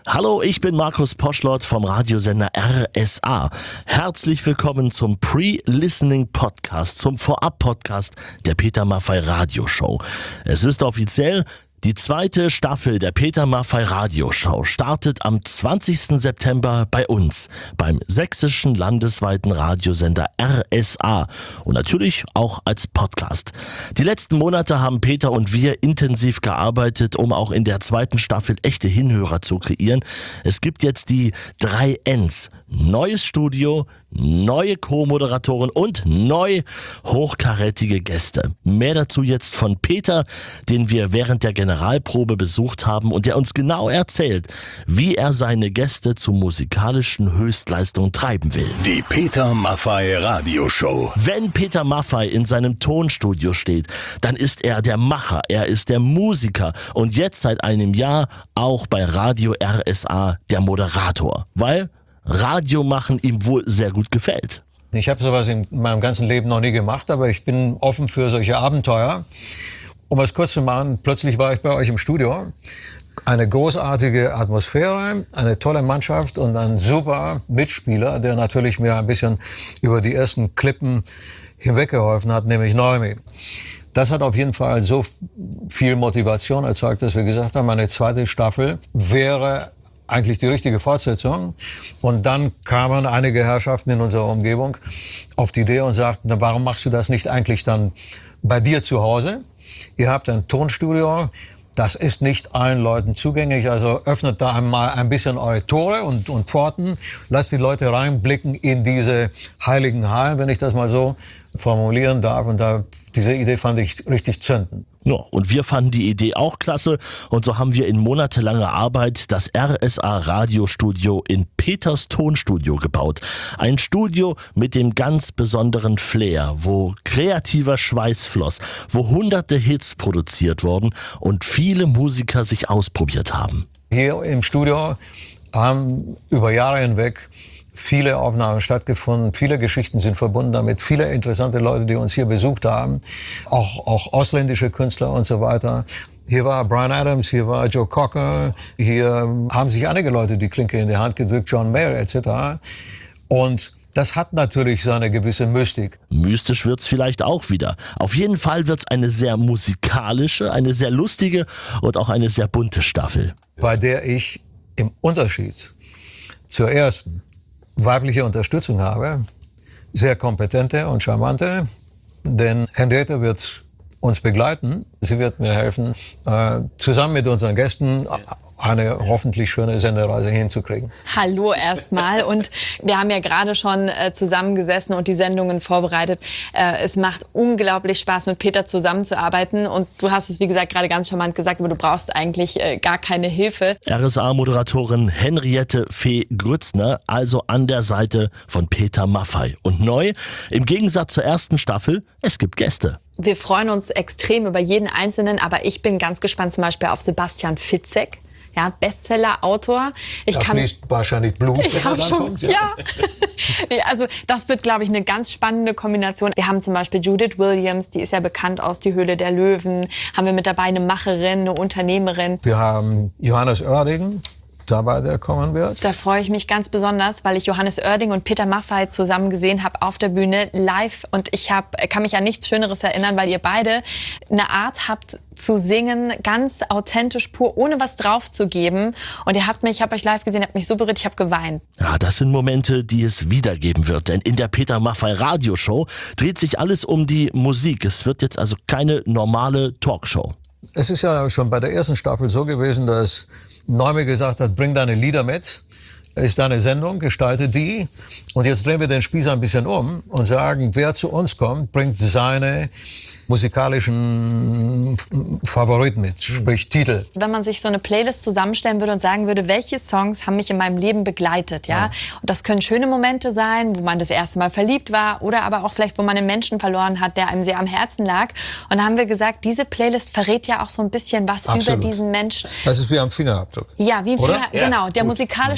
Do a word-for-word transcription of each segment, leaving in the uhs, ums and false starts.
Hallo, ich bin Markus Poschlott vom Radiosender R S A. Herzlich willkommen zum Pre-Listening Podcast, zum Vorab-Podcast der Peter Maffay Radioshow. Es ist offiziell, die zweite Staffel der Peter Maffay Radioshow startet am zwanzigsten September bei uns, beim sächsischen landesweiten Radiosender R S A und natürlich auch als Podcast. Die letzten Monate haben Peter und wir intensiv gearbeitet, um auch in der zweiten Staffel echte Hinhörer zu kreieren. Es gibt jetzt die drei Ns. Neues Studio, neue Co-Moderatoren und neu hochkarätige Gäste. Mehr dazu jetzt von Peter, den wir während der Generalprobe besucht haben und der uns genau erzählt, wie er seine Gäste zu musikalischen Höchstleistungen treiben will. Die Peter Maffay Radioshow. Wenn Peter Maffay in seinem Tonstudio steht, dann ist er der Macher, er ist der Musiker und jetzt seit einem Jahr auch bei Radio R S A der Moderator, weil Radio machen ihm wohl sehr gut gefällt. Ich habe sowas in meinem ganzen Leben noch nie gemacht, aber ich bin offen für solche Abenteuer. Um es kurz zu machen, plötzlich war ich bei euch im Studio. Eine großartige Atmosphäre, eine tolle Mannschaft und ein super Mitspieler, der natürlich mir ein bisschen über die ersten Klippen hinweggeholfen hat, nämlich Neumi. Das hat auf jeden Fall so viel Motivation erzeugt, dass wir gesagt haben, eine zweite Staffel wäre eigentlich die richtige Fortsetzung. Und dann kamen einige Herrschaften in unserer Umgebung auf die Idee und sagten, na, warum machst du das nicht eigentlich dann bei dir zu Hause? Ihr habt ein Tonstudio, das ist nicht allen Leuten zugänglich, also öffnet da einmal ein bisschen eure Tore und, und Pforten, lasst die Leute reinblicken in diese heiligen Hallen, wenn ich das mal so formulieren darf. Und da, diese Idee fand ich richtig zündend. Ja, und wir fanden die Idee auch klasse und so haben wir in monatelanger Arbeit das R S A Radiostudio in Peters Tonstudio gebaut. Ein Studio mit dem ganz besonderen Flair, wo kreativer Schweiß floss, wo hunderte Hits produziert wurden und viele Musiker sich ausprobiert haben. Hier im Studio haben über Jahre hinweg viele Aufnahmen stattgefunden, viele Geschichten sind verbunden damit, viele interessante Leute, die uns hier besucht haben, auch, auch ausländische Künstler und so weiter. Hier war Bryan Adams, hier war Joe Cocker, hier haben sich einige Leute die Klinke in die Hand gedrückt, John Mayer et cetera. Und das hat natürlich so eine gewisse Mystik. Mystisch wird's vielleicht auch wieder. Auf jeden Fall wird's eine sehr musikalische, eine sehr lustige und auch eine sehr bunte Staffel. Bei der ich im Unterschied zur ersten weibliche Unterstützung habe, sehr kompetente und charmante, denn Henriette wird uns begleiten. Sie wird mir helfen, äh, zusammen mit unseren Gästen eine hoffentlich schöne Sendereise hinzukriegen. Hallo erstmal und wir haben ja gerade schon äh, zusammengesessen und die Sendungen vorbereitet. Äh, es macht unglaublich Spaß, mit Peter zusammenzuarbeiten und du hast es, wie gesagt, gerade ganz charmant gesagt, aber du brauchst eigentlich äh, gar keine Hilfe. R S A-Moderatorin Henriette Fee Grützner, also an der Seite von Peter Maffay. Und neu, im Gegensatz zur ersten Staffel, es gibt Gäste. Wir freuen uns extrem über jeden Einzelnen, aber ich bin ganz gespannt zum Beispiel auf Sebastian Fitzek. Ja, Bestseller-Autor. Ich da kann fließt wahrscheinlich Blut, ich wenn er dann schon, kommt. Ja. ja. Also das wird, glaube ich, eine ganz spannende Kombination. Wir haben zum Beispiel Judith Williams, die ist ja bekannt aus Die Höhle der Löwen. Haben wir mit dabei eine Macherin, eine Unternehmerin. Wir haben Johannes Oerding dabei, der kommen wird. Da freue ich mich ganz besonders, weil ich Johannes Oerding und Peter Maffay zusammen gesehen habe auf der Bühne live. Und ich hab, kann mich an nichts Schöneres erinnern, weil ihr beide eine Art habt zu singen, ganz authentisch, pur, ohne was draufzugeben. Und ihr habt mich, ich habe euch live gesehen, habt mich so berührt, ich habe geweint. Ja, das sind Momente, die es wiedergeben wird. Denn in der Peter Maffay Radioshow dreht sich alles um die Musik. Es wird jetzt also keine normale Talkshow. Es ist ja schon bei der ersten Staffel so gewesen, dass Neumi gesagt hat, bring deine Lieder mit, ist deine Sendung, gestalte die. Und jetzt drehen wir den Spieß ein bisschen um und sagen, wer zu uns kommt, bringt seine musikalischen Favoriten mit, sprich Titel. Wenn man sich so eine Playlist zusammenstellen würde und sagen würde, welche Songs haben mich in meinem Leben begleitet, ja? ja. Und das können schöne Momente sein, wo man das erste Mal verliebt war oder aber auch vielleicht, wo man einen Menschen verloren hat, der einem sehr am Herzen lag. Und da haben wir gesagt, diese Playlist verrät ja auch so ein bisschen was Absolut. über diesen Menschen. Das ist wie am Fingerabdruck. Ja, wie ein oder? Finger, ja, genau, der gut. musikalische Fingerabdruck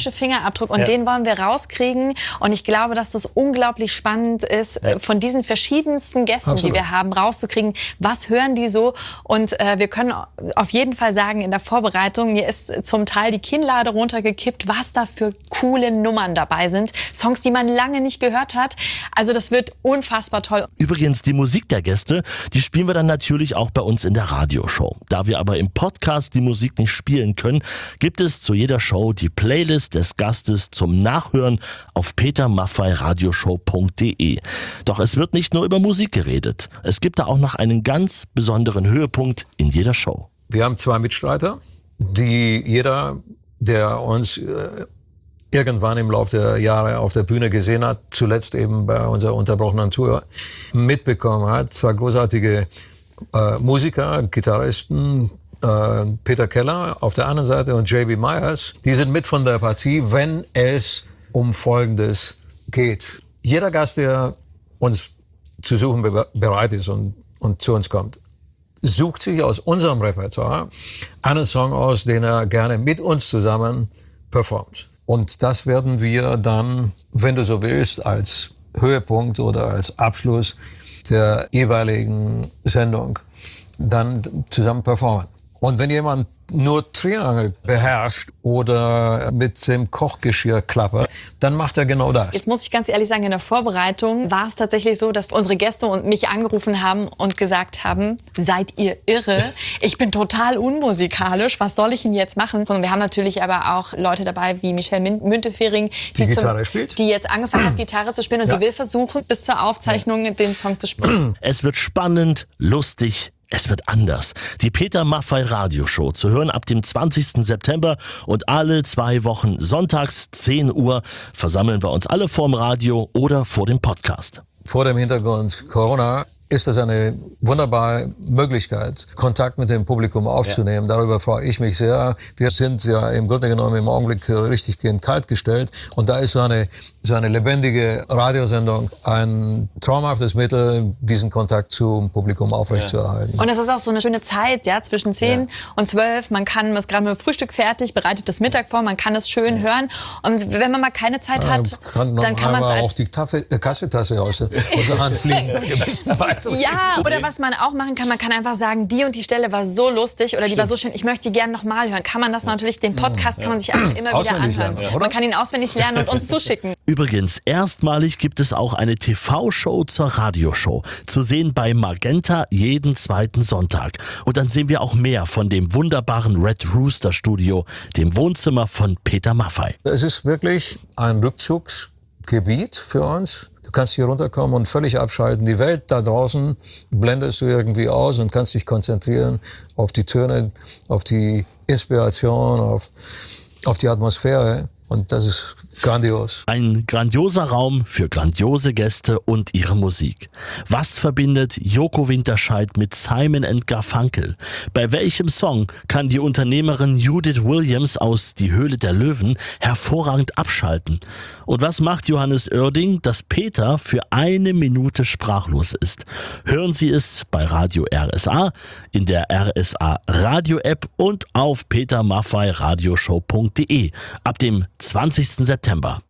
Fingerabdruck und Ja. den wollen wir rauskriegen. Und ich glaube, dass das unglaublich spannend ist, Ja. von diesen verschiedensten Gästen, Absolut. die wir haben, rauszukriegen, was hören die so. Und äh, wir können auf jeden Fall sagen, in der Vorbereitung, mir ist zum Teil die Kinnlade runtergekippt, was da für coole Nummern dabei sind. Songs, die man lange nicht gehört hat. Also das wird unfassbar toll. Übrigens, die Musik der Gäste, die spielen wir dann natürlich auch bei uns in der Radioshow. Da wir aber im Podcast die Musik nicht spielen können, gibt es zu jeder Show die Playlist des Gastes zum Nachhören auf peter maffay radioshow punkt de. Doch es wird nicht nur über Musik geredet. Es gibt da auch noch einen ganz besonderen Höhepunkt in jeder Show. Wir haben zwei Mitstreiter, die jeder, der uns äh, irgendwann im Laufe der Jahre auf der Bühne gesehen hat, zuletzt eben bei unserer unterbrochenen Tour, mitbekommen hat. Zwei großartige äh, Musiker, Gitarristen, äh, Peter Keller auf der anderen Seite und J B Myers. Die sind mit von der Partie, wenn es um Folgendes geht. Jeder Gast, der uns zu suchen be- bereit ist und, und zu uns kommt, sucht sich aus unserem Repertoire einen Song aus, den er gerne mit uns zusammen performt. Und das werden wir dann, wenn du so willst, als Höhepunkt oder als Abschluss der jeweiligen Sendung dann zusammen performen. Und wenn jemand nur Triangel beherrscht oder mit dem Kochgeschirr klappert, dann macht er genau das. Jetzt muss ich ganz ehrlich sagen, in der Vorbereitung war es tatsächlich so, dass unsere Gäste und mich angerufen haben und gesagt haben, seid ihr irre? Ich bin total unmusikalisch, was soll ich denn jetzt machen? Und wir haben natürlich aber auch Leute dabei wie Michelle Müntefering, Die Gitarre spielt. die jetzt angefangen hat, Gitarre zu spielen und Ja. sie will versuchen, bis zur Aufzeichnung den Song zu spielen. Es wird spannend, lustig, es wird anders. Die Peter Maffay Radioshow zu hören ab dem zwanzigsten September und alle zwei Wochen sonntags zehn Uhr versammeln wir uns alle vorm Radio oder vor dem Podcast. Vor dem Hintergrund Corona ist das eine wunderbare Möglichkeit, Kontakt mit dem Publikum aufzunehmen. Ja. Darüber freue ich mich sehr. Wir sind ja im Grunde genommen im Augenblick richtig kalt gestellt. Und da ist so eine, so eine lebendige Radiosendung ein traumhaftes Mittel, diesen Kontakt zum Publikum aufrechtzuerhalten. Und es ist auch so eine schöne Zeit, ja, zwischen zehn Ja. und zwölf. Man kann, man ist gerade mit dem Frühstück fertig, bereitet das Mittag vor, man kann es schön hören. Und wenn man mal keine Zeit hat, Ja, kann dann kann man es man als auf die Taffe, äh, Kaffeetasse aus der Hand fliegen. Ja, oder was man auch machen kann, man kann einfach sagen, die und die Stelle war so lustig oder die war so schön, ich möchte die gerne nochmal hören. Kann man das natürlich, den Podcast kann man sich einfach immer wieder Auswendig anhören. lernen, oder? Man kann ihn auswendig lernen und uns zuschicken. Übrigens, erstmalig gibt es auch eine T V-Show zur Radioshow. Zu sehen bei Magenta jeden zweiten Sonntag. Und dann sehen wir auch mehr von dem wunderbaren Red Rooster Studio, dem Wohnzimmer von Peter Maffay. Es ist wirklich ein Rückzugsgebiet für uns. Du kannst hier runterkommen und völlig abschalten. Die Welt da draußen blendest du irgendwie aus und kannst dich konzentrieren auf die Töne, auf die Inspiration, auf, auf die Atmosphäre. Und das ist grandios. Ein grandioser Raum für grandiose Gäste und ihre Musik. Was verbindet Joko Winterscheid mit Simon and Garfunkel? Bei welchem Song kann die Unternehmerin Judith Williams aus Die Höhle der Löwen hervorragend abschalten? Und was macht Johannes Oerding, dass Peter für eine Minute sprachlos ist? Hören Sie es bei Radio R S A, in der R S A Radio App und auf peter maffay radioshow punkt de ab dem zwanzigsten September.